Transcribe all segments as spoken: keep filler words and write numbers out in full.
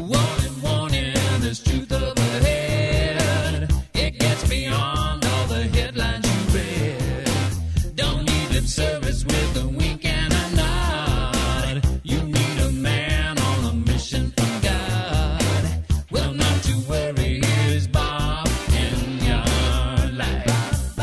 Warning, warning, there's truth up ahead. It gets beyond all the headlines you read. Don't need lip service with a wink and a nod. You need a man on a mission from God. Well, not to worry, here's Bob in your life.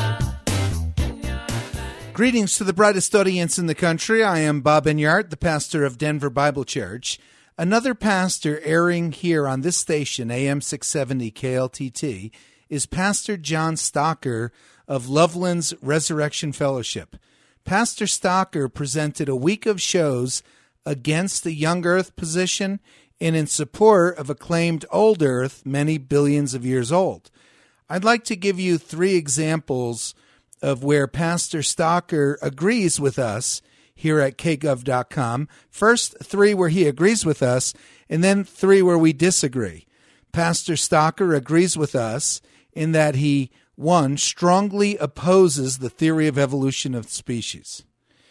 Greetings to the brightest audience in the country. I am Bob Enyart, the pastor of Denver Bible Church. Another pastor airing here on this station, A M six seventy K L T T, is Pastor John Stocker of Loveland's Resurrection Fellowship. Pastor Stocker presented a week of shows against the young earth position and in support of a claimed old earth many billions of years old. I'd like to give you three examples of where Pastor Stocker agrees with us here at k gov dot com. First, three where he agrees with us, and then three where we disagree. Pastor Stocker agrees with us in that he, one, strongly opposes the theory of evolution of species.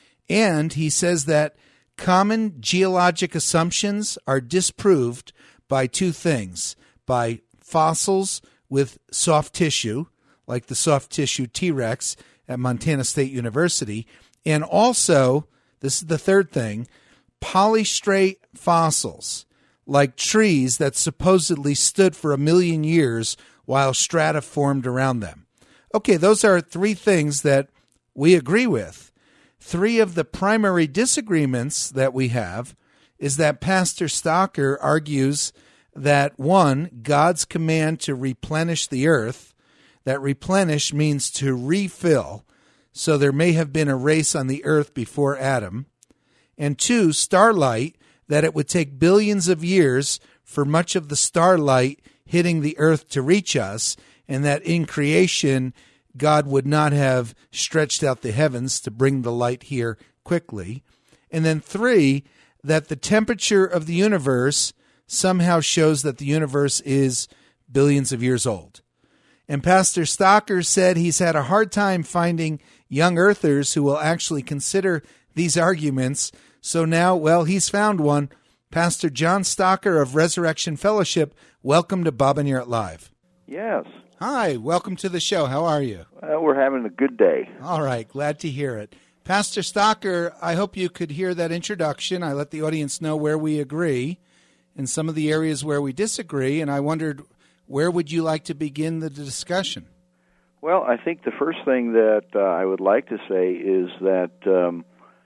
And he says that common geologic assumptions are disproved by two things, by fossils with soft tissue, like the soft tissue T-Rex at Montana State University, and also, this is the third thing, polystrate fossils, like trees that supposedly stood for a million years while strata formed around them. Okay, those are three things that we agree with. Three of the primary disagreements that we have is that Pastor Stocker argues that, one, God's command to replenish the earth, that replenish means to refill, so there may have been a race on the earth before Adam. And two, starlight, that it would take billions of years for much of the starlight hitting the earth to reach us, and that in creation, God would not have stretched out the heavens to bring the light here quickly. And then three, that the temperature of the universe somehow shows that the universe is billions of years old. And Pastor Stocker said he's had a hard time finding young earthers who will actually consider these arguments. So now, well, he's found one. Pastor John Stocker of Resurrection Fellowship, welcome to Bob Enyart Live. Yes. Hi, welcome to the show. How are you? Uh, we're having a good day. All right, glad to hear it. Pastor Stocker, I hope you could hear that introduction. I let the audience know where we agree and some of the areas where we disagree, and I wondered, where would you like to begin the discussion? Well, I think the first thing that uh, I would like to say is that um,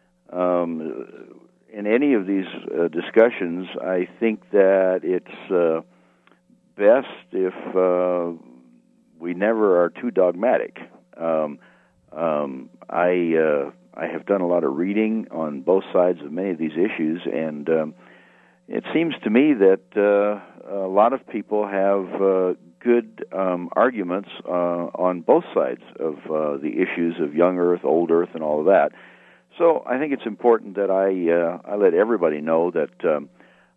um, in any of these uh, discussions, I think that it's uh, best if uh, we never are too dogmatic. Um, um, I uh, I have done a lot of reading on both sides of many of these issues, and um, it seems to me that uh, a lot of people have uh, good um, arguments uh, on both sides of uh, the issues of young Earth, old Earth, and all of that. So I think it's important that I uh, I let everybody know that um,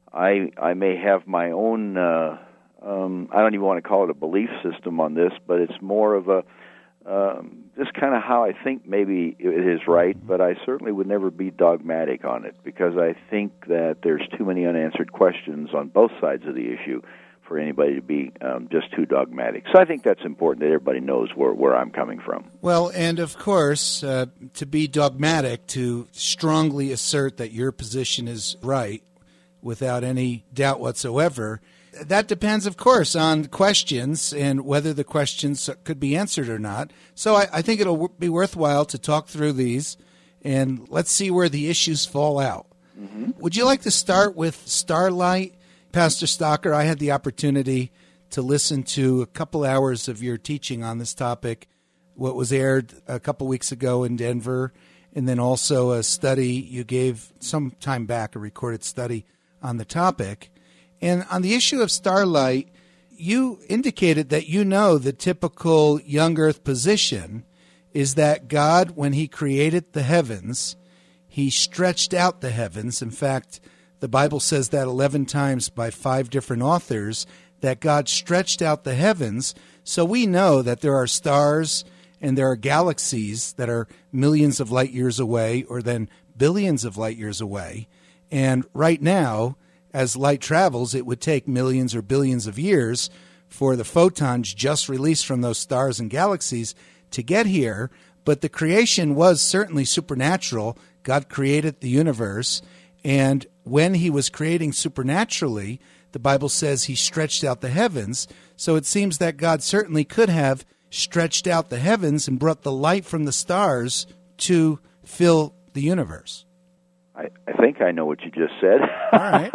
I I may have my own. Uh, um, I don't even want to call it a belief system on this, but it's more of a um, just kind of how I think maybe it is right. But I certainly would never be dogmatic on it, because I think that there's too many unanswered questions on both sides of the issue for anybody to be um, just too dogmatic. So I think that's important that everybody knows where, where I'm coming from. Well, and of course, uh, to be dogmatic, to strongly assert that your position is right without any doubt whatsoever, that depends, of course, on questions and whether the questions could be answered or not. So I, I think it'll be worthwhile to talk through these, and let's see where the issues fall out. Mm-hmm. Would you like to start with starlight? Pastor Stocker, I had the opportunity to listen to a couple hours of your teaching on this topic, what was aired a couple weeks ago in Denver, and then also a study you gave some time back, a recorded study on the topic. And on the issue of starlight, you indicated that you know the typical young earth position is that God, when he created the heavens, he stretched out the heavens. In fact, the Bible says that eleven times by five different authors, that God stretched out the heavens. So we know that there are stars and there are galaxies that are millions of light years away or then billions of light years away. And right now, as light travels, it would take millions or billions of years for the photons just released from those stars and galaxies to get here. But the creation was certainly supernatural. God created the universe, and when he was creating supernaturally, the Bible says he stretched out the heavens. So it seems that God certainly could have stretched out the heavens and brought the light from the stars to fill the universe. I, I think I know what you just said. All right.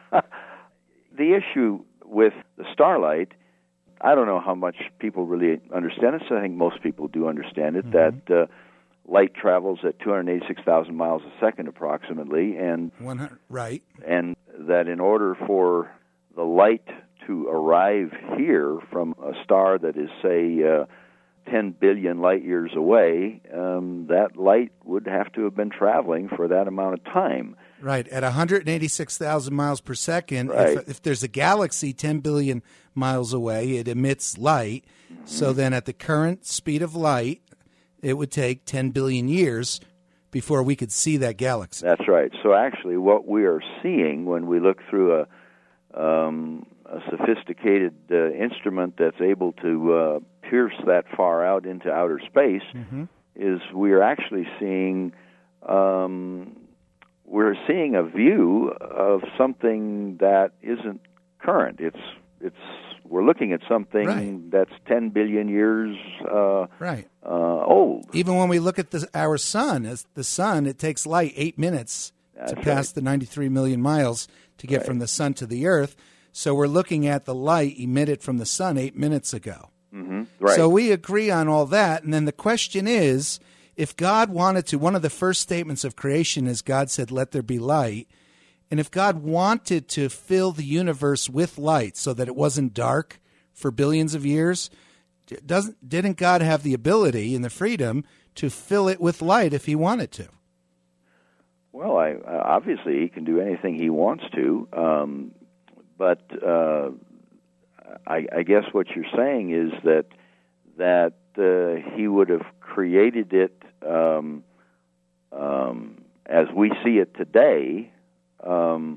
The issue with the starlight, I don't know how much people really understand it, so I think most people do understand it, mm-hmm. that uh, light travels at two hundred eighty-six thousand miles a second approximately, and one hundred, right. and that in order for the light to arrive here from a star that is, say, uh, ten billion light years away, um, that light would have to have been traveling for that amount of time. Right, at one hundred eighty-six thousand miles per second, right. if, if there's a galaxy ten billion miles away, it emits light. Mm-hmm. So then at the current speed of light, it would take ten billion years before we could see that galaxy. That's right. So actually what we are seeing when we look through a, um, a sophisticated uh, instrument that's able to uh, pierce that far out into outer space, mm-hmm. is we are actually seeing... Um, we're seeing a view of something that isn't current. It's it's we're looking at something right. that's ten billion years uh, right. uh, old. Even when we look at the, our sun, as the sun, it takes light eight minutes that's to pass right. the ninety-three million miles to get right. from the sun to the earth. So we're looking at the light emitted from the sun eight minutes ago. Mm-hmm. Right. So we agree on all that, and then the question is, if God wanted to, one of the first statements of creation is God said, "Let there be light." And if God wanted to fill the universe with light so that it wasn't dark for billions of years, doesn't didn't God have the ability and the freedom to fill it with light if he wanted to? Well, I, uh, obviously he can do anything he wants to, um, but uh, I, I guess what you're saying is that that uh, he would have created it um, um, as we see it today, um,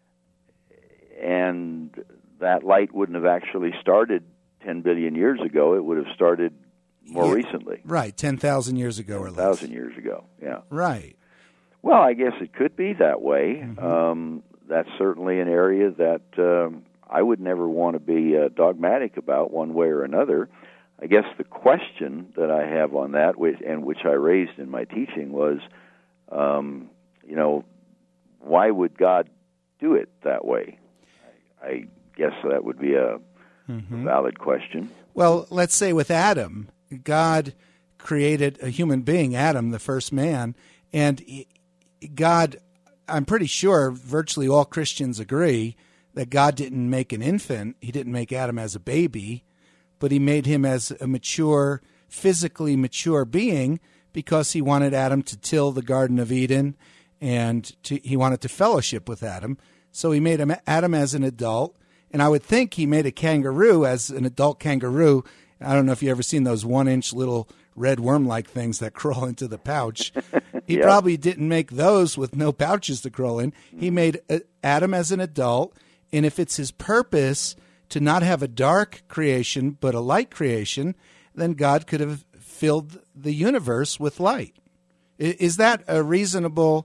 and that light wouldn't have actually started ten billion years ago. It would have started more yeah, recently. Right, ten thousand years ago or less. ten thousand years ago, yeah. Right. Well, I guess it could be that way. Mm-hmm. Um, that's certainly an area that um, I would never want to be uh, dogmatic about one way or another. I guess the question that I have on that, which, and which I raised in my teaching, was, um, you know, why would God do it that way? I, I guess that would be a mm-hmm. valid question. Well, let's say with Adam, God created a human being, Adam, the first man, and God, I'm pretty sure virtually all Christians agree that God didn't make an infant. He didn't make Adam as a baby, but he made him as a mature, physically mature being because he wanted Adam to till the Garden of Eden, and to, he wanted to fellowship with Adam. So he made him, Adam as an adult, and I would think he made a kangaroo as an adult kangaroo. I don't know if you've ever seen those one-inch little red worm-like things that crawl into the pouch. He yep. probably didn't make those with no pouches to crawl in. He made Adam as an adult, and if it's his purpose to not have a dark creation but a light creation, then God could have filled the universe with light. Is that a reasonable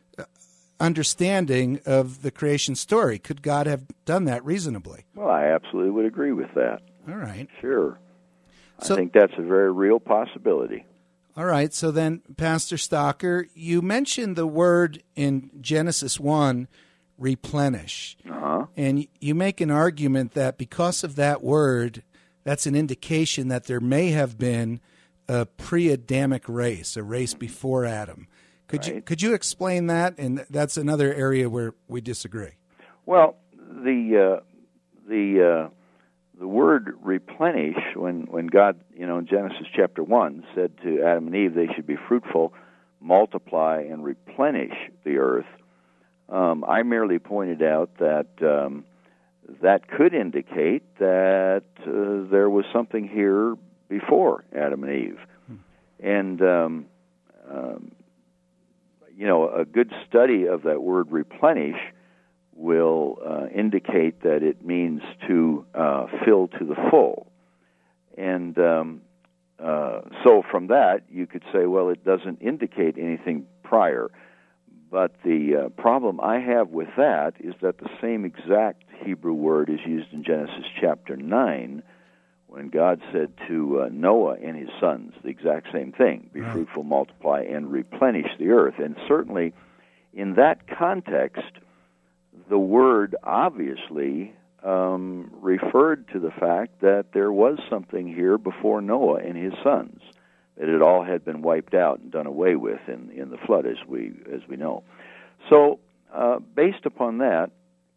understanding of the creation story? Could God have done that reasonably? Well, I absolutely would agree with that. All right. Sure. So, I think that's a very real possibility. All right. So then, Pastor Stocker, you mentioned the word in Genesis one, replenish. Uh-huh. And you make an argument that because of that word, that's an indication that there may have been a pre-Adamic race, a race before Adam. Could right. you could you explain that? And that's another area where we disagree. Well, the uh, the uh, the word replenish, when when God, you know, in Genesis chapter one, said to Adam and Eve they should be fruitful, multiply, and replenish the earth. Um, I merely pointed out that um, that could indicate that uh, there was something here before Adam and Eve. Hmm. And, um, um, you know, a good study of that word replenish will uh, indicate that it means to uh, fill to the full. And um, uh, so from that, you could say, well, it doesn't indicate anything prior. But the uh, problem I have with that is that the same exact Hebrew word is used in Genesis chapter nine when God said to uh, Noah and his sons the exact same thing, be fruitful, multiply, and replenish the earth. And certainly in that context, the word obviously um, referred to the fact that there was something here before Noah and his sons, that it all had been wiped out and done away with in, in the flood, as we as we know. So, uh, based upon that,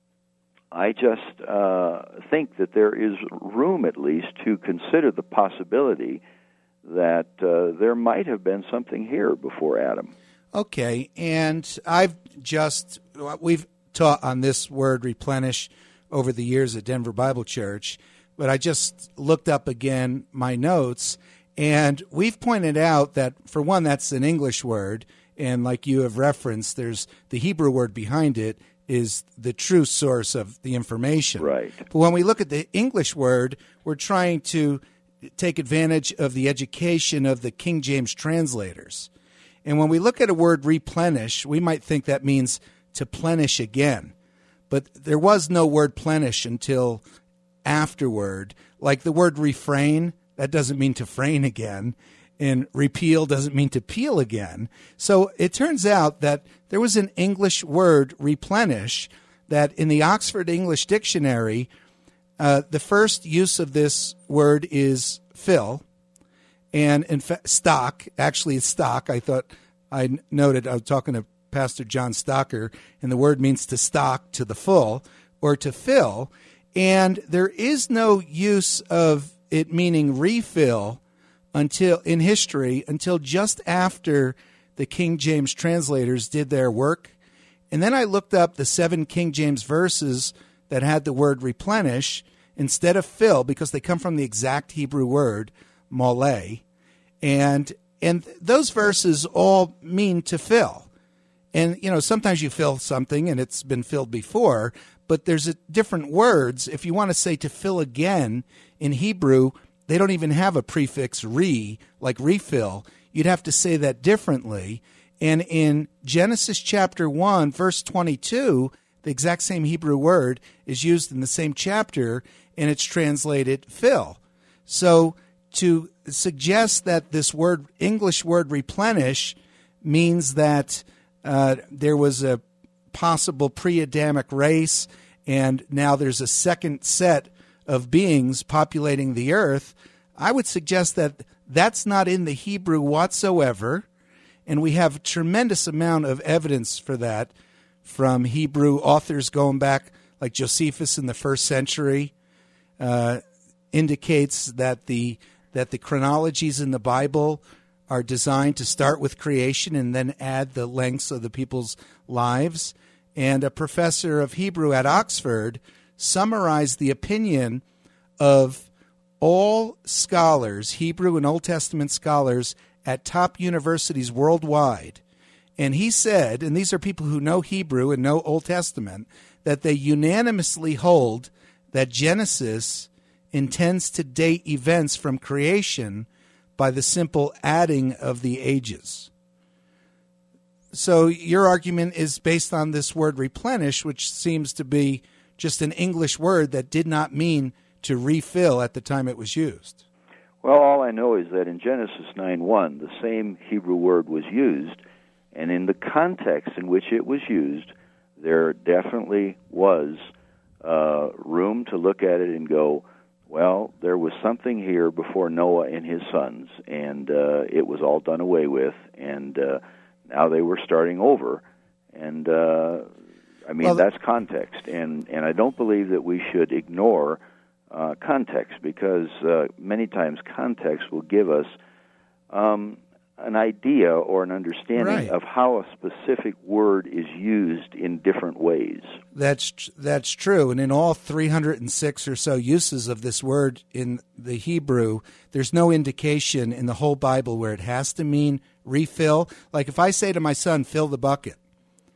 I just uh, think that there is room, at least, to consider the possibility that uh, there might have been something here before Adam. Okay, and I've just, we've taught on this word replenish over the years at Denver Bible Church, but I just looked up again my notes, and we've pointed out that, for one, that's an English word, and like you have referenced, there's the Hebrew word behind it is the true source of the information. Right. But when we look at the English word, we're trying to take advantage of the education of the King James translators. And when we look at a word replenish, we might think that means to plenish again. But there was no word plenish until afterward. Like the word refrain, that doesn't mean to frain again. And repeal doesn't mean to peel again. So it turns out that there was an English word, replenish, that in the Oxford English Dictionary, uh, the first use of this word is fill. And in fact, stock, actually it's stock. I thought I noted, I was talking to Pastor John Stocker, and the word means to stock to the full or to fill. And there is no use of it meaning refill until in history, until just after the King James translators did their work. And then I looked up the seven King James verses that had the word replenish instead of fill, because they come from the exact Hebrew word, mole. And and those verses all mean to fill. And, you know, sometimes you fill something and it's been filled before, but there's a different words. If you want to say to fill again in Hebrew, they don't even have a prefix re, like refill. You'd have to say that differently. And in Genesis chapter one, verse twenty-two, the exact same Hebrew word is used in the same chapter, and it's translated fill. So to suggest that this word, English word replenish, means that uh, there was a possible pre-Adamic race, and now there's a second set of beings populating the earth, I would suggest that that's not in the Hebrew whatsoever, and we have a tremendous amount of evidence for that from Hebrew authors going back, like Josephus in the first century, uh, indicates that the that the chronologies in the Bible are designed to start with creation and then add the lengths of the people's lives. And a professor of Hebrew at Oxford summarized the opinion of all scholars, Hebrew and Old Testament scholars, at top universities worldwide. And he said, and these are people who know Hebrew and know Old Testament, that they unanimously hold that Genesis intends to date events from creation by the simple adding of the ages. So your argument is based on this word replenish, which seems to be just an English word that did not mean to refill at the time it was used. Well, all I know is that in Genesis nine one, the same Hebrew word was used, and in the context in which it was used, there definitely was uh, room to look at it and go, well, there was something here before Noah and his sons, and uh, it was all done away with, and uh, now they were starting over. And, uh, I mean, well, that's context, and, and I don't believe that we should ignore uh, context, because uh, many times context will give us um, an idea or an understanding right. of how a specific word is used in different ways. That's that's true. And in all three hundred six or so uses of this word in the Hebrew, there's no indication in the whole Bible where it has to mean refill. Like if I say to my son, fill the bucket,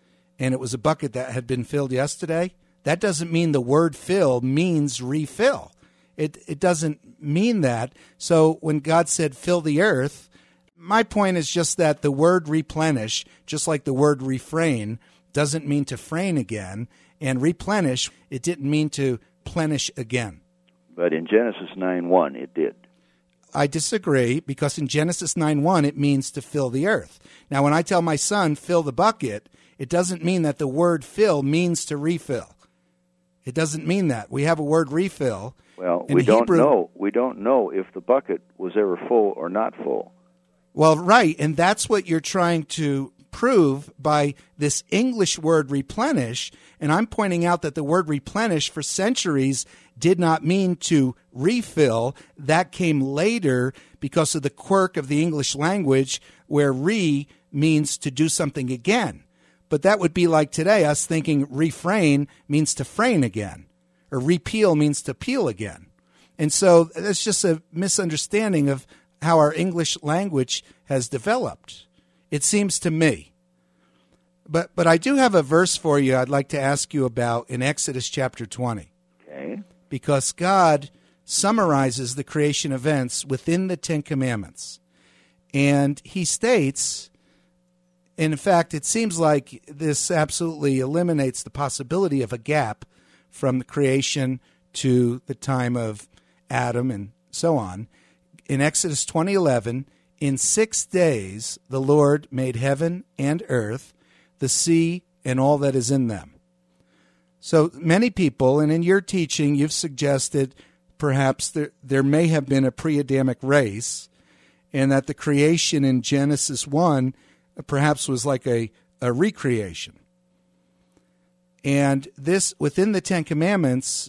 and it was a bucket that had been filled yesterday, that doesn't mean the word fill means refill. It it doesn't mean that. So when God said fill the earth, my point is just that the word replenish, just like the word refrain, doesn't mean to frain again. And replenish, it didn't mean to plenish again. But in Genesis nine one, it did. I disagree, because in Genesis nine one, it means to fill the earth. Now, when I tell my son, fill the bucket, it doesn't mean that the word fill means to refill. It doesn't mean that. We have a word refill. Well, in we don't Hebrew, know. We don't know if the bucket was ever full or not full. Well, right, and that's what you're trying to prove by this English word replenish, and I'm pointing out that the word replenish for centuries did not mean to refill. That came later because of the quirk of the English language, where re means to do something again. But that would be like today, us thinking refrain means to frain again, or repeal means to peel again. And so that's just a misunderstanding of how our English language has developed, it seems to me. But but I do have a verse for you I'd like to ask you about in Exodus chapter twenty. Okay. Because God summarizes the creation events within the Ten Commandments. And he states, and in fact, it seems like this absolutely eliminates the possibility of a gap from the creation to the time of Adam and so on. In Exodus twenty eleven, in six days the Lord made heaven and earth, the sea, and all that is in them. So many people, and in your teaching, you've suggested perhaps there, there may have been a pre-Adamic race, and that the creation in Genesis one perhaps was like a, a recreation. And this, within the Ten Commandments,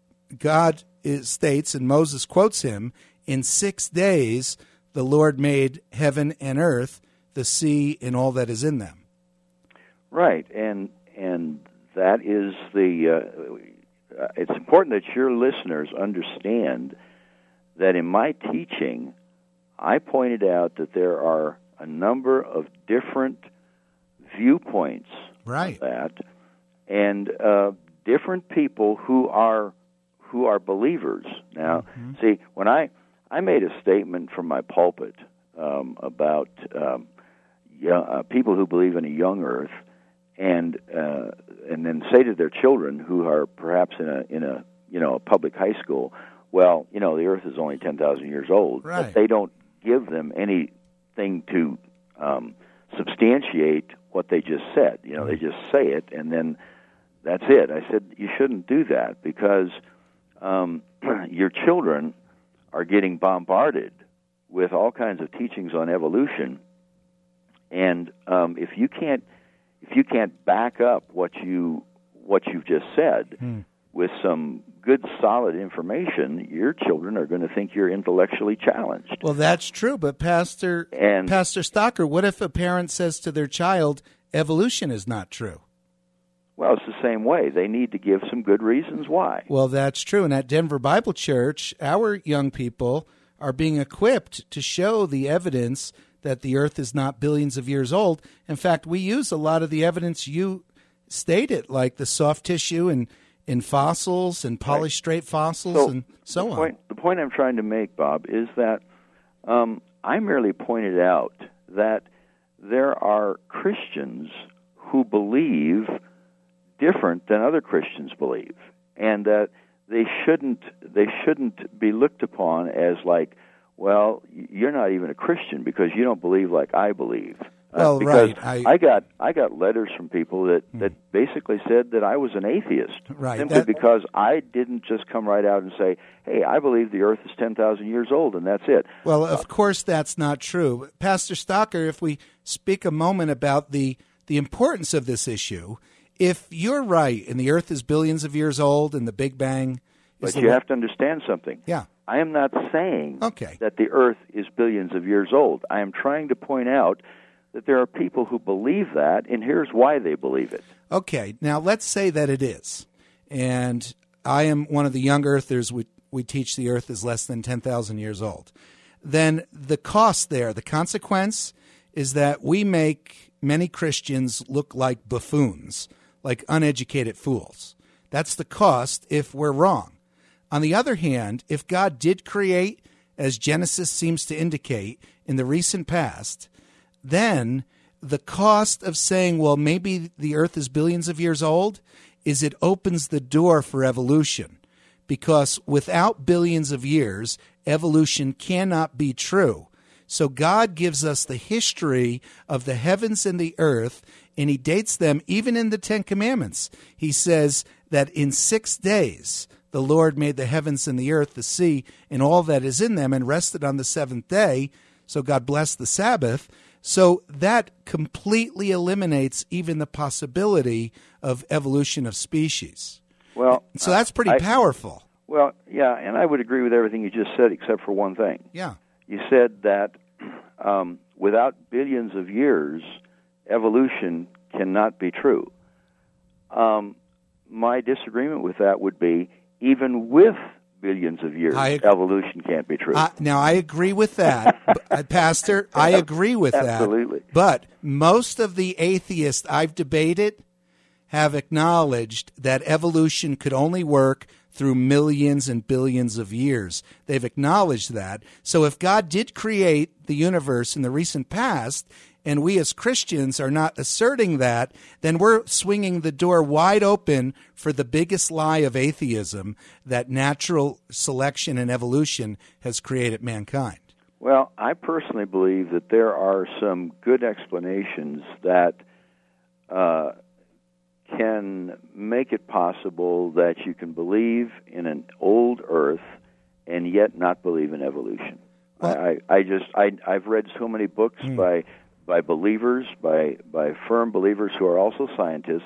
God is, states, and Moses quotes him, in six days the Lord made heaven and earth, the sea, and all that is in them. Right, and and that is the. Uh, it's important that your listeners understand that in my teaching, I pointed out that there are a number of different viewpoints right. of that, and uh, different people who are who are believers. Now, mm-hmm. see, when I I made a statement from my pulpit um, about um, young, uh, people who believe in a young earth. And uh, and then say to their children who are perhaps in a in a you know a public high school, well, you know the Earth is only ten thousand years old, right. But they don't give them anything to um, substantiate what they just said. You know, they just say it, and then that's it. I said you shouldn't do that because um, your children are getting bombarded with all kinds of teachings on evolution, and um, if you can't If you can't back up what you what you've just said hmm. with some good, solid information, your children are going to think you're intellectually challenged. Well, that's true, but Pastor and, Pastor Stocker, what if a parent says to their child, evolution is not true? Well, it's the same way. They need to give some good reasons why. Well, that's true. And at Denver Bible Church, our young people are being equipped to show the evidence that the earth is not billions of years old. In fact, we use a lot of the evidence you stated, like the soft tissue and in fossils and polystrate right. fossils so and so the on. Point, the point I'm trying to make, Bob, is that um, I merely pointed out that there are Christians who believe different than other Christians believe, and that they shouldn't they shouldn't be looked upon as like, well, you're not even a Christian because you don't believe like I believe. Well, uh, because right. I, I got I got letters from people that, that basically said that I was an atheist, right. simply that, because I didn't just come right out and say, hey, I believe the earth is ten thousand years old, and that's it. Well, of uh, course that's not true. Pastor Stocker, if we speak a moment about the, the importance of this issue, if you're right and the earth is billions of years old and the Big Bang is But you the, have to understand something. Yeah. I am not saying okay. that the earth is billions of years old. I am trying to point out that there are people who believe that, and here's why they believe it. Okay, now let's say that it is. And I am one of the young earthers. We, we teach the earth is less than ten thousand years old. Then the cost there, the consequence, is that we make many Christians look like buffoons, like uneducated fools. That's the cost if we're wrong. On the other hand, if God did create, as Genesis seems to indicate in the recent past, then the cost of saying, well, maybe the earth is billions of years old, is it opens the door for evolution. Because without billions of years, evolution cannot be true. So God gives us the history of the heavens and the earth, and he dates them even in the Ten Commandments. He says that in six days the Lord made the heavens and the earth, the sea, and all that is in them, and rested on the seventh day. So God blessed the Sabbath. So that completely eliminates even the possibility of evolution of species. Well, so that's pretty I, powerful. Well, yeah, and I would agree with everything you just said except for one thing. Yeah. You said that um, without billions of years, evolution cannot be true. Um, my disagreement with that would be even with billions of years, I, evolution can't be true. I, now, I agree with that, but, Pastor. I agree with Absolutely. that. Absolutely. But most of the atheists I've debated have acknowledged that evolution could only work through millions and billions of years. They've acknowledged that. So if God did create the universe in the recent past, and we as Christians are not asserting that, then we're swinging the door wide open for the biggest lie of atheism, that natural selection and evolution has created mankind. Well, I personally believe that there are some good explanations that uh, can make it possible that you can believe in an old Earth and yet not believe in evolution. Well, I, I just I, I've read so many books hmm. by by believers, by by firm believers who are also scientists,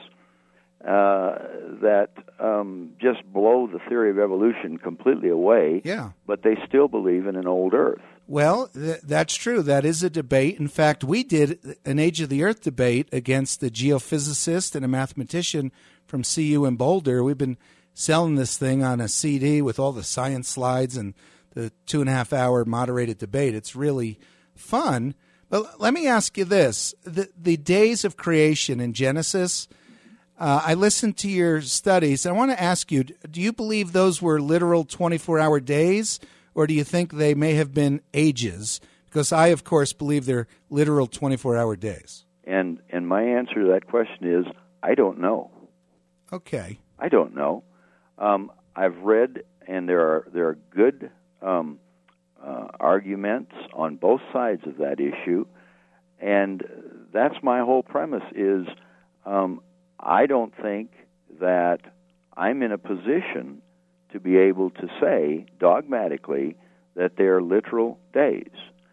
uh, that um, just blow the theory of evolution completely away. Yeah. But they still believe in an old Earth. Well, th- that's true. That is a debate. In fact, we did an Age of the Earth debate against a geophysicist and a mathematician from C U in Boulder. We've been selling this thing on a C D with all the science slides and the two and a half hour moderated debate. It's really fun. But let me ask you this. The, the days of creation in Genesis, uh, I listened to your studies. I want to ask you, do you believe those were literal twenty-four hour days? Or do you think they may have been ages? Because I, of course, believe they're literal twenty-four hour days. And and my answer to that question is, I don't know. Okay. I don't know. Um, I've read, and there are there are good um, uh, arguments on both sides of that issue, and that's my whole premise. Is um, I don't think that I'm in a position to be able to say dogmatically that they're literal days.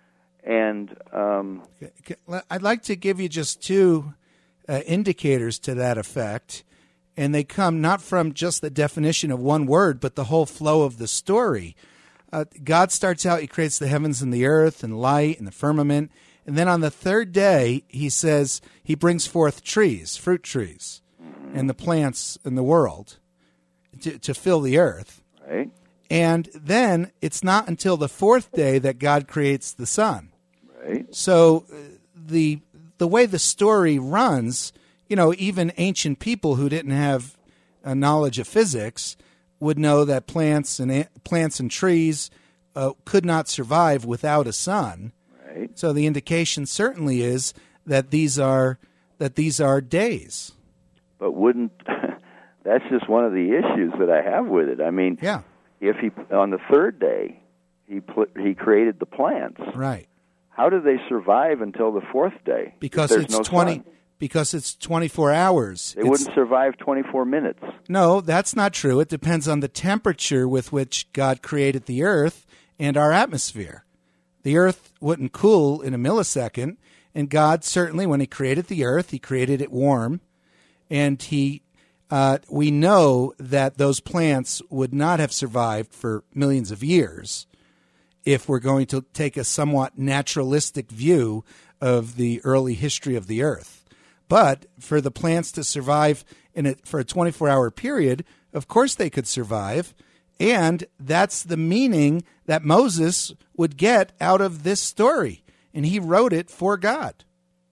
And um, I'd like to give you just two uh, indicators to that effect, and they come not from just the definition of one word, but the whole flow of the story. Uh, God starts out, he creates the heavens and the earth and light and the firmament, and then on the third day, he says he brings forth trees, fruit trees, mm-hmm. and the plants in the world. To, to fill the earth. Right. And then it's not until the fourth day that God creates the sun. Right. So uh, the the way the story runs, you know, even ancient people who didn't have a knowledge of physics would know that plants and plants and trees uh, could not survive without a sun. Right. So the indication certainly is that these are that these are days. But wouldn't that's just one of the issues that I have with it. I mean, yeah. if he on the third day he pl- he created the plants, right? How do they survive until the fourth day? Because there's it's no twenty. sun? Because it's twenty-four hours. They it's, wouldn't survive twenty-four minutes. No, that's not true. It depends on the temperature with which God created the earth and our atmosphere. The earth wouldn't cool in a millisecond, and God certainly, when he created the earth, he created it warm, and he Uh, we know that those plants would not have survived for millions of years if we're going to take a somewhat naturalistic view of the early history of the earth. But for the plants to survive in a, for a twenty-four hour period, of course they could survive. And that's the meaning that Moses would get out of this story. and he wrote it for God.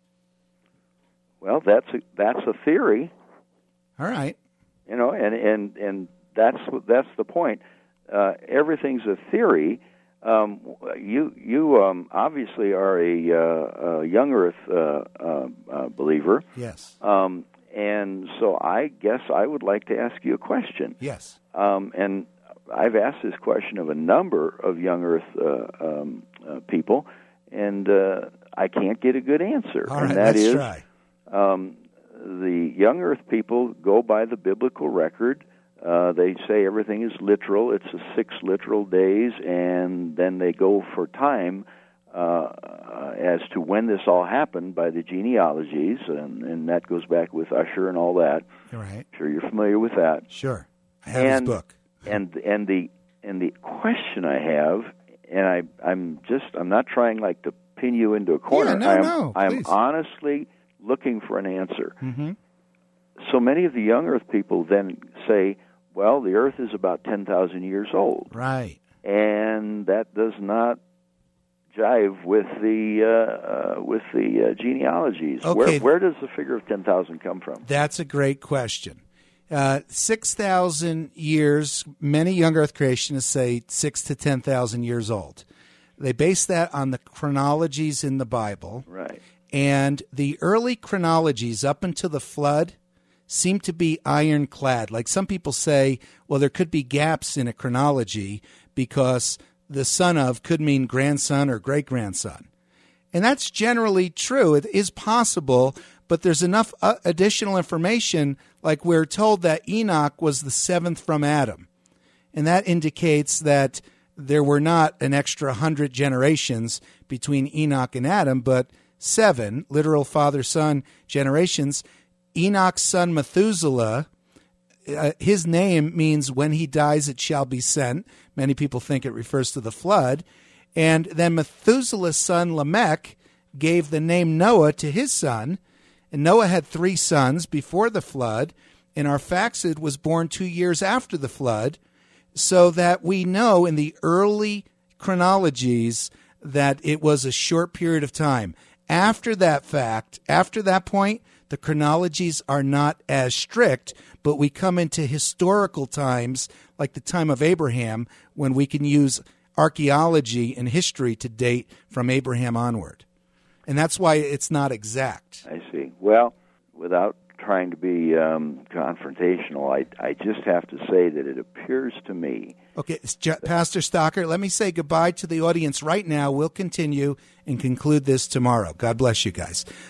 Well, that's a, that's a theory. All right. You know, and and and that's that's the point. Uh, everything's a theory. Um, you you um, obviously are a, uh, a young Earth uh, uh, uh, believer. Yes. Um, and so I guess I would like to ask you a question. Yes. Um, and I've asked this question of a number of young Earth uh, um, uh, people, and uh, I can't get a good answer. All and right, that let's is, try. Um, the young Earth people go by the biblical record. Uh, they say everything is literal. It's a six literal days, and then they go for time uh, uh, as to when this all happened by the genealogies, and, and that goes back with Usher and all that. All right. I'm sure you're familiar with that. Sure. I have and, his book. And and the and the question I have, and I I'm just I'm not trying like to pin you into a corner. Yeah, no, I'm, no, I'm please. honestly looking for an answer. Mm-hmm. So many of the young Earth people then say, well, the Earth is about ten thousand years old. Right. And that does not jive with the uh, uh, with the uh, genealogies. Okay. Where, where does the figure of ten thousand come from? That's a great question. Uh, six thousand years, many young Earth creationists say six to ten thousand years old. They base that on the chronologies in the Bible. Right. And the early chronologies up until the flood seem to be ironclad. Like some people say, well, there could be gaps in a chronology because the son of could mean grandson or great-grandson. And that's generally true. It is possible, but there's enough uh, additional information, like we're told that Enoch was the seventh from Adam. And that indicates that there were not an extra hundred generations between Enoch and Adam, but seven, literal father-son generations. Enoch's son Methuselah, uh, his name means when he dies it shall be sent. Many people think it refers to the flood. And then Methuselah's son Lamech gave the name Noah to his son. And Noah had three sons before the flood, and Arphaxad was born two years after the flood, so that we know in the early chronologies that it was a short period of time. After that fact, after that point, the chronologies are not as strict, but we come into historical times, like the time of Abraham, when we can use archaeology and history to date from Abraham onward. And that's why it's not exact. I see. Well, without trying to be um, confrontational, I, I just have to say that it appears to me... Okay, Pastor Stocker, let me say goodbye to the audience right now. We'll continue and conclude this tomorrow. God bless you guys.